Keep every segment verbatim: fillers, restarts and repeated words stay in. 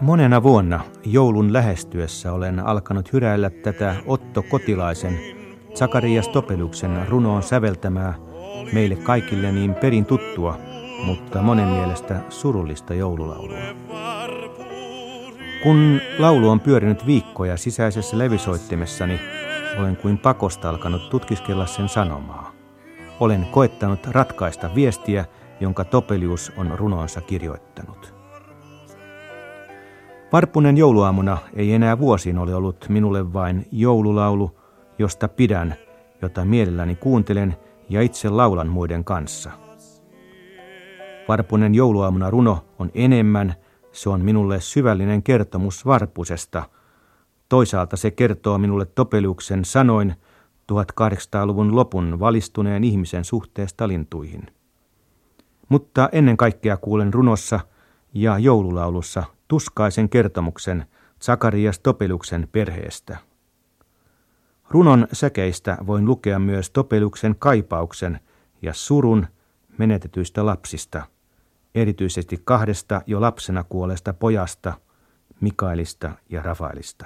Monena vuonna joulun lähestyessä olen alkanut hyräillä tätä Otto Kotilaisen Zakarias Topeliuksen runoon säveltämää meille kaikille niin perin tuttua, mutta monen mielestä surullista joululaulua. Kun laulu on pyörinyt viikkoja sisäisessä levysoittimessani, olen kuin pakosta alkanut tutkiskella sen sanomaa. Olen koettanut ratkaista viestiä, jonka Topelius on runonsa kirjoittanut. Varpunen jouluaamuna ei enää vuosiin ole ollut minulle vain joululaulu, josta pidän, jota mielelläni kuuntelen ja itse laulan muiden kanssa. Varpunen jouluaamuna runo on enemmän, se on minulle syvällinen kertomus Varpusesta. Toisaalta se kertoo minulle Topeliuksen sanoin tuhatkahdeksansataaluvun lopun valistuneen ihmisen suhteesta lintuihin. Mutta ennen kaikkea kuulen runossa ja joululaulussa tuskaisen kertomuksen Zakarias Topeliuksen perheestä. Runon säkeistä voin lukea myös Topeliuksen kaipauksen ja surun menetetyistä lapsista, erityisesti kahdesta jo lapsena kuolleesta pojasta, Mikaelista ja Rafaelista.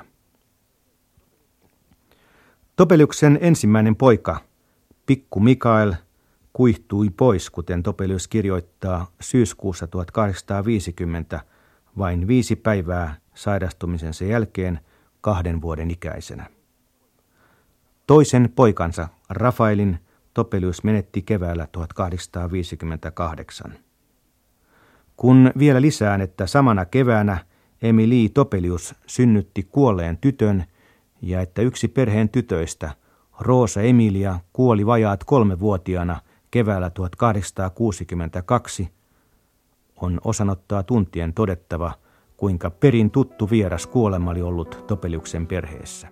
Topeliuksen ensimmäinen poika, pikku Mikael, kuihtui pois, kuten Topelius kirjoittaa syyskuussa tuhatkahdeksansataaviisikymmentä, vain viisi päivää sairastumisensa jälkeen kahden vuoden ikäisenä. Toisen poikansa, Rafaelin, Topelius menetti keväällä tuhatkahdeksansataaviisikymmentäkahdeksan. Kun vielä lisään, että samana keväänä Emilie Topelius synnytti kuolleen tytön ja että yksi perheen tytöistä, Roosa Emilia, kuoli vajaat kolmevuotiaana keväällä tuhatkahdeksansataakuusikymmentäkaksi, on osanottaa tuntien todettava, kuinka perin tuttu vieras kuolema oli ollut Topeliuksen perheessä.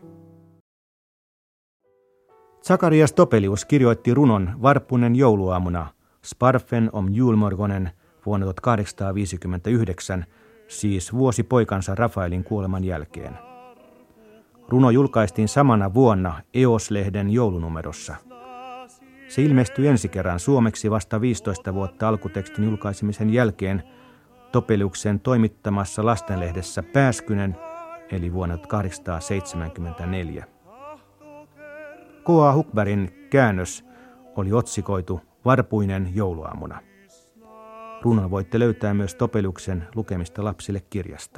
Zakarias Topelius kirjoitti runon Varpunen jouluaamuna Sparfen om julmorgonen vuonna tuhatkahdeksansataaviisikymmentäyhdeksän, siis vuosi poikansa Rafaelin kuoleman jälkeen. Runo julkaistiin samana vuonna E O S-lehden joulunumerossa. Se ilmestyi ensi kerran suomeksi vasta viisitoista vuotta alkutekstin julkaisemisen jälkeen Topeliuksen toimittamassa lastenlehdessä Pääskynen, eli vuonna tuhatkahdeksansataaseitsemänkymmentäneljä. K A Hukbergin käännös oli otsikoitu Varpuinen jouluaamuna. Runon voitte löytää myös Topeliuksen lukemista lapsille -kirjasta.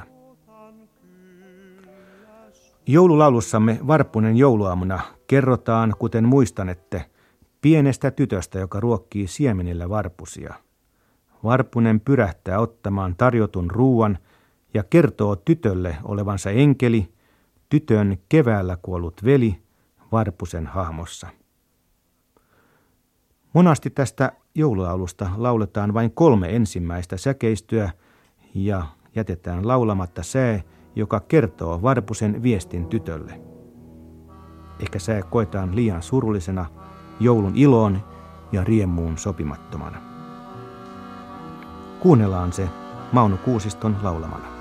Joululaulussamme Varpunen jouluaamuna kerrotaan, kuten muistanette, pienestä tytöstä, joka ruokkii siemenillä varpusia. Varpunen pyrähtää ottamaan tarjotun ruuan ja kertoo tytölle olevansa enkeli, tytön keväällä kuollut veli, Varpusen hahmossa. Monasti tästä joululaulusta lauletaan vain kolme ensimmäistä säkeistöä ja jätetään laulamatta sää, joka kertoo Varpusen viestin tytölle. Ehkä sää koetaan liian surullisena, joulun iloon ja riemuun sopimattomana. Kuunnellaan se Mauno Kuusiston laulamana.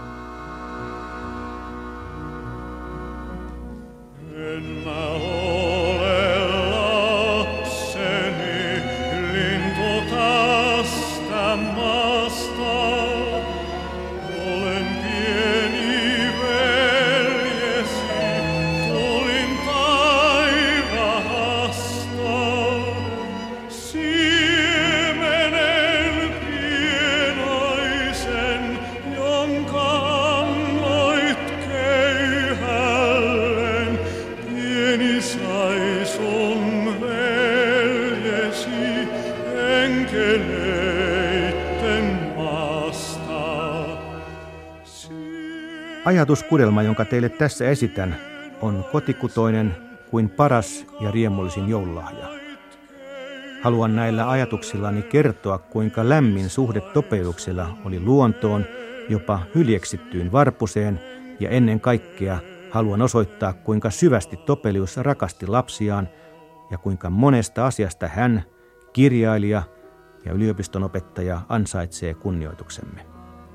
Ajatuskudelma, jonka teille tässä esitän, on kotikutoinen kuin paras ja riemullisin joululahja. Haluan näillä ajatuksillani kertoa, kuinka lämmin suhde Topeliuksella oli luontoon, jopa hyljeksittyyn Varpuseen, ja ennen kaikkea haluan osoittaa, kuinka syvästi Topelius rakasti lapsiaan ja kuinka monesta asiasta hän, kirjailija ja yliopistonopettaja, ansaitsee kunnioituksemme.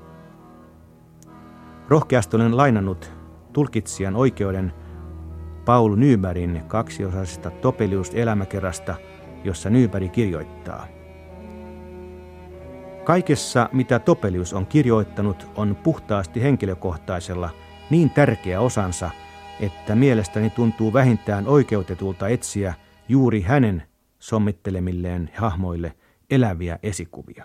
Rohkeasti olen lainannut tulkitsijan oikeuden Paul Nybergin kaksiosaisesta Topelius-elämäkerrasta, jossa Nyberg kirjoittaa. Kaikessa, mitä Topelius on kirjoittanut, on puhtaasti henkilökohtaisella niin tärkeä osansa, että mielestäni tuntuu vähintään oikeutetulta etsiä juuri hänen sommittelemilleen hahmoille eläviä esikuvia.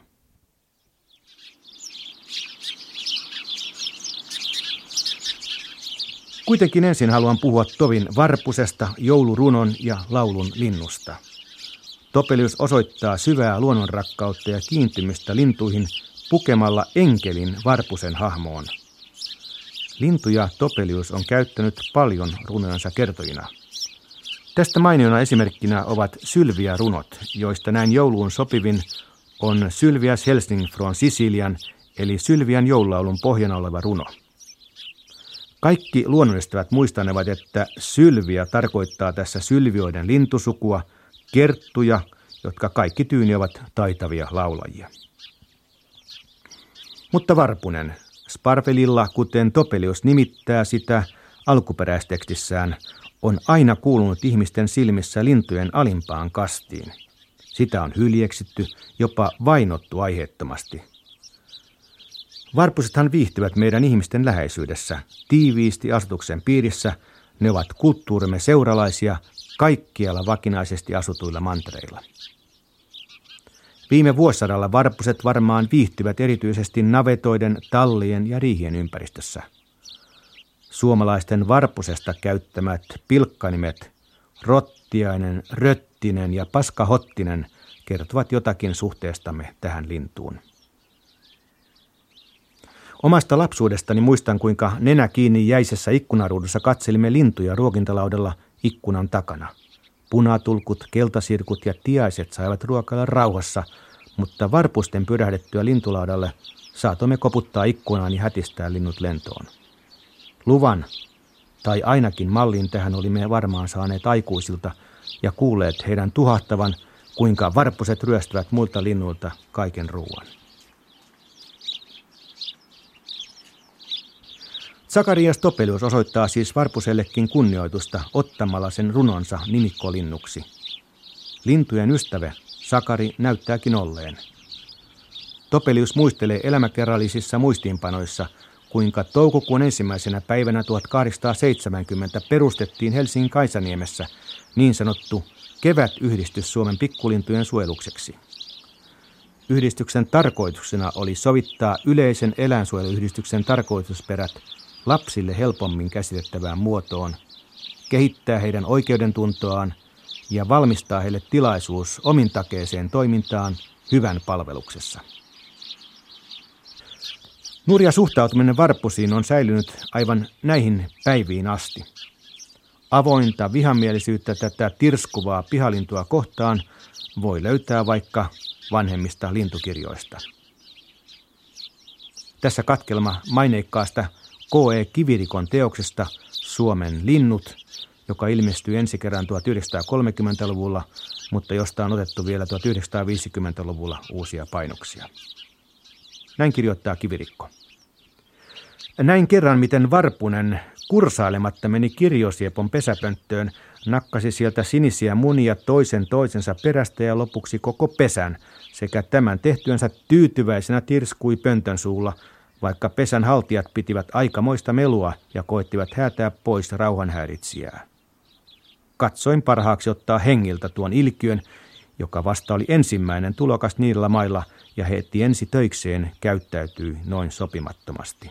Kuitenkin ensin haluan puhua tovin Varpusesta, joulurunon ja laulun linnusta. Topelius osoittaa syvää luonnonrakkautta ja kiintymystä lintuihin pukemalla enkelin Varpusen hahmoon. Lintuja Topelius on käyttänyt paljon runojensa kertojina. Tästä mainiona esimerkkinä ovat Sylvia-runot, joista näin jouluun sopivin on Sylvias Helsing från Sicilian, eli Sylvian joululaulun pohjana oleva runo. Kaikki luonnonystävät muistanevat, että sylviä tarkoittaa tässä sylvioiden lintusukua, kerttuja, jotka kaikki tyyni ovat taitavia laulajia. Mutta Varpunen, Sparvelilla, kuten Topelius nimittää sitä alkuperäistekstissään, on aina kuulunut ihmisten silmissä lintujen alimpaan kastiin. Sitä on hyljeksitty, jopa vainottu aiheettomasti. Varpusethan viihtyvät meidän ihmisten läheisyydessä, tiiviisti asutuksen piirissä. Ne ovat kulttuurimme seuralaisia kaikkialla vakinaisesti asutuilla mantereilla. Viime vuosisadalla varpuset varmaan viihtyvät erityisesti navetoiden, tallien ja riihien ympäristössä. Suomalaisten varpusesta käyttämät pilkkanimet Rottiainen, Röttinen ja Paskahottinen kertovat jotakin suhteestamme tähän lintuun. Omasta lapsuudestani muistan, kuinka nenä kiinni jäisessä ikkunaruudussa katselimme lintuja ruokintalaudella ikkunan takana. Punatulkut, keltasirkut ja tiaiset saivat ruokailla rauhassa, mutta varpusten pyrähdettyä lintulaudalle saatoimme koputtaa ikkunaan ja hätistää linnut lentoon. Luvan, tai ainakin mallin tähän olimme varmaan saaneet aikuisilta ja kuulleet heidän tuhahtavan, kuinka varpuset ryöstävät muilta linnuilta kaiken ruuan. Sakarias Topelius osoittaa siis Varpusellekin kunnioitusta ottamalla sen runonsa nimikkolinnuksi. Lintujen ystävä Sakari näyttääkin olleen. Topelius muistelee elämäkerrallisissa muistiinpanoissa, kuinka toukokuun ensimmäisenä päivänä tuhatkahdeksansataaseitsemänkymmentä perustettiin Helsingin Kaisaniemessä niin sanottu kevätyhdistys Suomen pikkulintujen suojelukseksi. Yhdistyksen tarkoituksena oli sovittaa yleisen eläinsuojeluyhdistyksen tarkoitusperät lapsille helpommin käsitettävään muotoon, kehittää heidän oikeudentuntoaan ja valmistaa heille tilaisuus omintakeiseen toimintaan hyvän palveluksessa. Nurja suhtautuminen varpusiin on säilynyt aivan näihin päiviin asti. Avointa vihamielisyyttä tätä tirskuvaa pihalintua kohtaan voi löytää vaikka vanhemmista lintukirjoista. Tässä katkelma maineikkaasta K E Kivirikon teoksesta Suomen linnut, joka ilmestyi ensi kerran tuhatyhdeksänsataakolmekymmentäluvulla, mutta josta on otettu vielä tuhatyhdeksänsataaviisikymmentäluvulla uusia painoksia. Näin kirjoittaa Kivirikko. Näin kerran, miten Varpunen kursailematta meni kirjosiepon pesäpönttöön, nakkasi sieltä sinisiä munia toisen toisensa perästä ja lopuksi koko pesän, sekä tämän tehtyänsä tyytyväisenä tirskui pöntön suulla, vaikka pesän haltijat pitivät aikamoista melua ja koettivat häätää pois rauhanhäiritsijää. Katsoin parhaaksi ottaa hengiltä tuon ilkiön, joka vasta oli ensimmäinen tulokas niillä mailla ja heti ensi töikseen käyttäytyi noin sopimattomasti.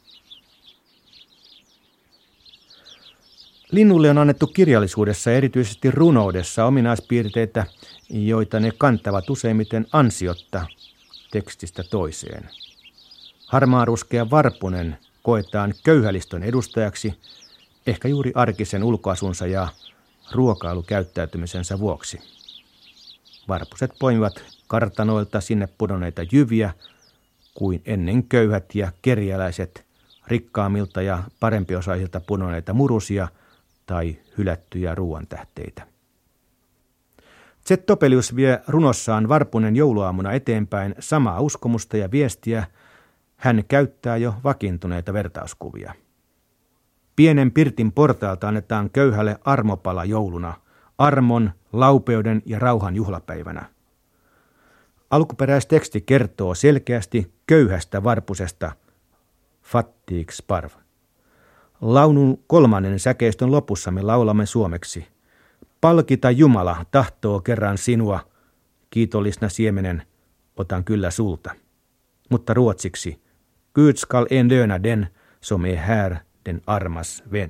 Linnulle on annettu kirjallisuudessa ja erityisesti runoudessa ominaispiirteitä, joita ne kantavat useimmiten ansiotta tekstistä toiseen. Harmaaruskea Varpunen koetaan köyhälistön edustajaksi, ehkä juuri arkisen ulkoasunsa ja ruokailukäyttäytymisensä vuoksi. Varpuset poimivat kartanoilta sinne pudonneita jyviä kuin ennen köyhät ja kerjäläiset rikkaamilta ja parempiosaisilta pudonneita murusia tai hylättyjä ruoantähteitä. Z. Topelius vie runossaan Varpunen jouluaamuna eteenpäin samaa uskomusta ja viestiä. Hän käyttää jo vakiintuneita vertauskuvia. Pienen pirtin portaalta annetaan köyhälle armopala jouluna, armon, laupeuden ja rauhan juhlapäivänä. Alkuperäisteksti kertoo selkeästi köyhästä varpusesta, fattig sparv. Laulun kolmannen säkeistön lopussa me laulamme suomeksi. Palkita Jumala tahtoo kerran sinua, kiitollisna siemenen otan kyllä sulta. Mutta ruotsiksi, Gud skall en löna den som är här den armas vän.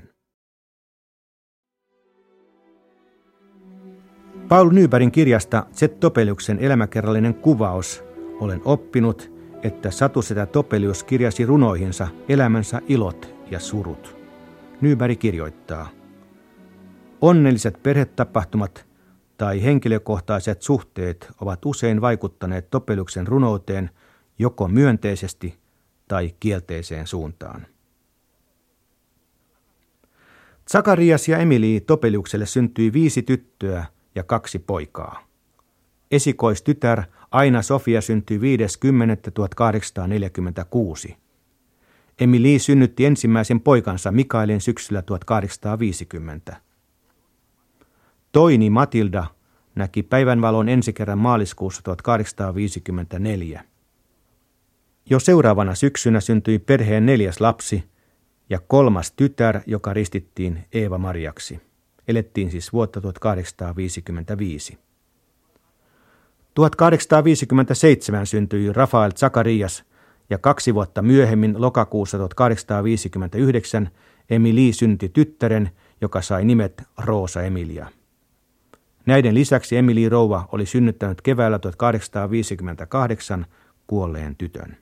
Paul Nybergin kirjasta Z. Topeliuksen elämäkerrallinen kuvaus olen oppinut, että satusetä Topelius kirjasi runoihinsa elämänsä ilot ja surut. Nyberg kirjoittaa: onnelliset perhetapahtumat tai henkilökohtaiset suhteet ovat usein vaikuttaneet Topeliuksen runouteen joko myönteisesti tai kielteiseen suuntaan. Zakarias ja Emilie Topeliukselle syntyi viisi tyttöä ja kaksi poikaa. Esikoistytär Aina Sofia syntyi viides kymmenettä tuhatkahdeksansataaneljäkymmentäkuusi. Emilie synnytti ensimmäisen poikansa Mikaelin syksyllä tuhatkahdeksansataaviisikymmentä. Toini Matilda näki päivänvalon ensi kerran maaliskuussa tuhatkahdeksansataaviisikymmentäneljä. Jo seuraavana syksynä syntyi perheen neljäs lapsi ja kolmas tytär, joka ristittiin Eeva Mariaksi. Elettiin siis vuotta tuhatkahdeksansataaviisikymmentäviisi. tuhatkahdeksansataaviisikymmentäseitsemän syntyi Rafael Zakarias ja kaksi vuotta myöhemmin lokakuussa tuhatkahdeksansataaviisikymmentäyhdeksän Emilie synti tyttären, joka sai nimet Rosa Emilia. Näiden lisäksi Emilie rouva oli synnyttänyt keväällä tuhatkahdeksansataaviisikymmentäkahdeksan kuolleen tytön.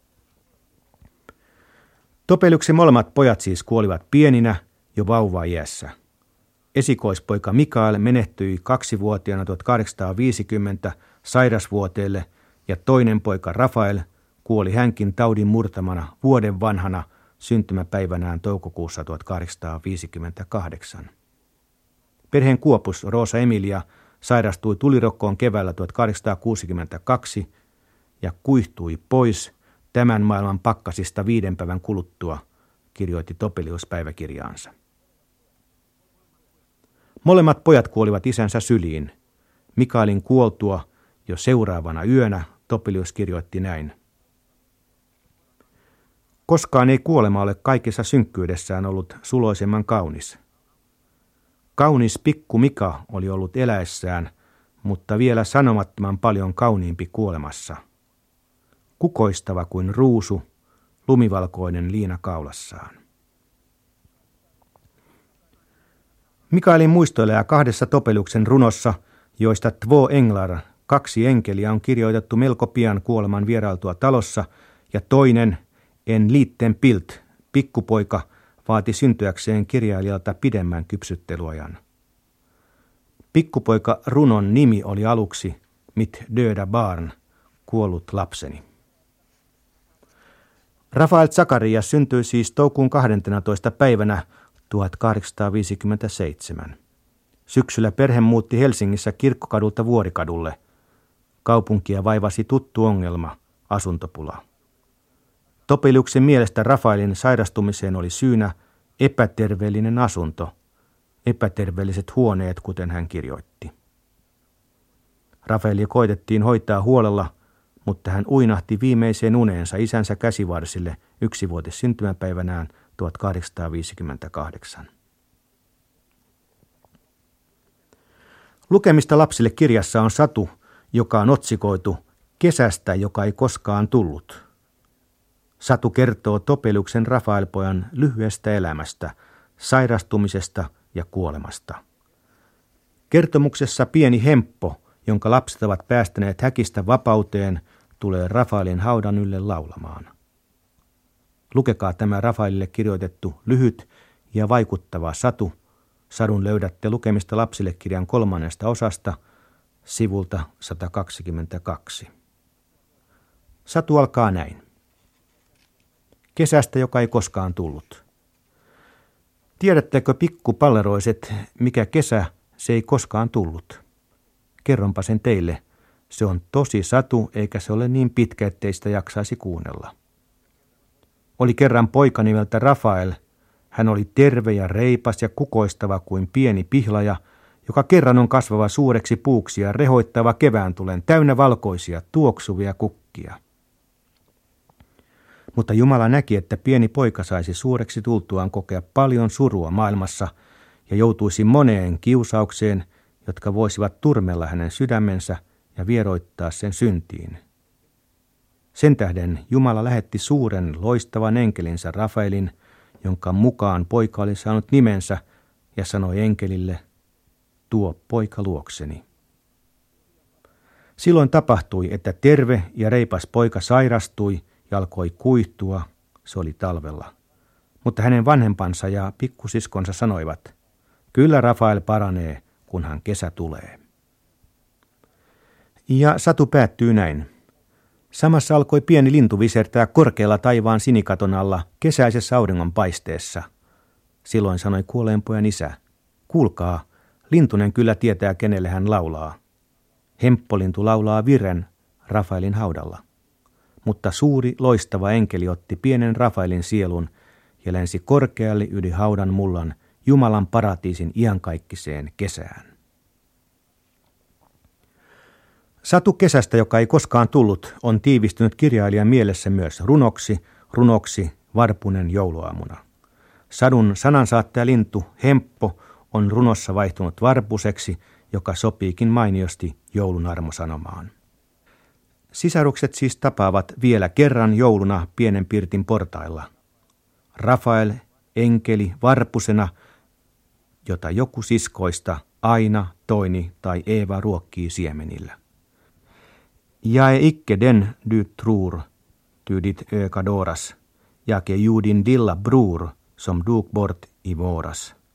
Topeliuksen molemmat pojat siis kuolivat pieninä jo vauvaiässä. Esikoispoika Mikael menehtyi kaksivuotiaana tuhatkahdeksansataaviisikymmentä sairasvuoteelle ja toinen poika Rafael kuoli hänkin taudin murtamana vuoden vanhana syntymäpäivänään toukokuussa tuhatkahdeksansataaviisikymmentäkahdeksan. Perheen kuopus Rosa Emilia sairastui tulirokkoon keväällä tuhatkahdeksansataakuusikymmentäkaksi ja kuihtui pois tämän maailman pakkasista viiden päivän kuluttua, kirjoitti Topelius päiväkirjaansa. Molemmat pojat kuolivat isänsä syliin. Mikaelin kuoltua jo seuraavana yönä Topelius kirjoitti näin: koskaan ei kuolema ole kaikessa synkkyydessään ollut suloisemman kaunis. Kaunis pikku Mika oli ollut eläessään, mutta vielä sanomattoman paljon kauniimpi kuolemassa. Kukoistava kuin ruusu, lumivalkoinen liina kaulassaan. Mikaelin muistoilija kahdessa Topeliuksen runossa, joista Två Änglar, kaksi enkeliä, on kirjoitettu melko pian kuoleman vierailtua talossa, ja toinen, En liten pilt, pikkupoika, vaati syntyäkseen kirjailijalta pidemmän kypsyttelyajan. Pikkupoika runon nimi oli aluksi Mitt döda barn, kuollut lapseni. Rafael Zakarias syntyi siis toukokuun kahdenteentoista päivänä tuhatkahdeksansataaviisikymmentäseitsemän. Syksyllä perhe muutti Helsingissä Kirkkokadulta Vuorikadulle. Kaupunkia vaivasi tuttu ongelma, asuntopula. Topeliuksen mielestä Rafaelin sairastumiseen oli syynä epäterveellinen asunto, epäterveelliset huoneet, kuten hän kirjoitti. Rafaelia koitettiin hoitaa huolella, mutta hän uinahti viimeiseen uneensa isänsä käsivarsille yksivuotis syntymäpäivänään tuhatkahdeksansataaviisikymmentäkahdeksan. Lukemista lapsille -kirjassa on satu, joka on otsikoitu Kesästä, joka ei koskaan tullut. Satu kertoo Topeliuksen Rafaelpojan lyhyestä elämästä, sairastumisesta ja kuolemasta. Kertomuksessa pieni hemppo, jonka lapset ovat päästäneet häkistä vapauteen, tulee Rafaelin haudan ylle laulamaan. Lukekaa tämä Rafaelille kirjoitettu lyhyt ja vaikuttava satu. Sadun löydätte Lukemista lapsille -kirjan kolmannesta osasta sivulta sata kaksikymmentäkaksi. Satu alkaa näin. Kesästä, joka ei koskaan tullut. Tiedättekö, pikkupalleroiset, mikä kesä se ei koskaan tullut? Kerronpa sen teille. Se on tosi satu, eikä se ole niin pitkä, ettei sitä jaksaisi kuunnella. Oli kerran poika nimeltä Rafael. Hän oli terve ja reipas ja kukoistava kuin pieni pihlaja, joka kerran on kasvava suureksi puuksi ja rehoittava kevään tulen, täynnä valkoisia, tuoksuvia kukkia. Mutta Jumala näki, että pieni poika saisi suureksi tultuaan kokea paljon surua maailmassa ja joutuisi moneen kiusaukseen, jotka voisivat turmella hänen sydämensä ja vieroittaa sen syntiin. Sen tähden Jumala lähetti suuren loistavan enkelinsä Rafaelin, jonka mukaan poika oli saanut nimensä, ja sanoi enkelille, tuo poika luokseni. Silloin tapahtui, että terve ja reipas poika sairastui ja alkoi kuihtua, se oli talvella. Mutta hänen vanhempansa ja pikkusiskonsa sanoivat, kyllä Rafael paranee, kunhan kesä tulee. Ja satu päättyy näin. Samassa alkoi pieni lintu visertää korkealla taivaan sinikaton alla kesäisessä auringonpaisteessa. Silloin sanoi kuolleen isä, kuulkaa, lintunen kyllä tietää, kenelle hän laulaa. Hemppolintu laulaa viren Rafaelin haudalla. Mutta suuri loistava enkeli otti pienen Rafaelin sielun ja lensi korkealle yli haudan mullan Jumalan paratiisin iankaikkiseen kesään. Satu kesästä, joka ei koskaan tullut, on tiivistynyt kirjailijan mielessä myös runoksi, runoksi Varpunen jouluaamuna. Sadun sanansaattaja lintu Hemppo on runossa vaihtunut varpuseksi, joka sopiikin mainiosti joulun armosanomaan. Sisarukset siis tapaavat vielä kerran jouluna pienen pirtin portailla. Rafael, enkeli, varpusena, jota joku siskoista, Aina, Toini tai Eeva ruokkii siemenillä. Jag är icke den du tror, ty ditt öga dåras. Jag är ju din lilla bror som dog bort i våras.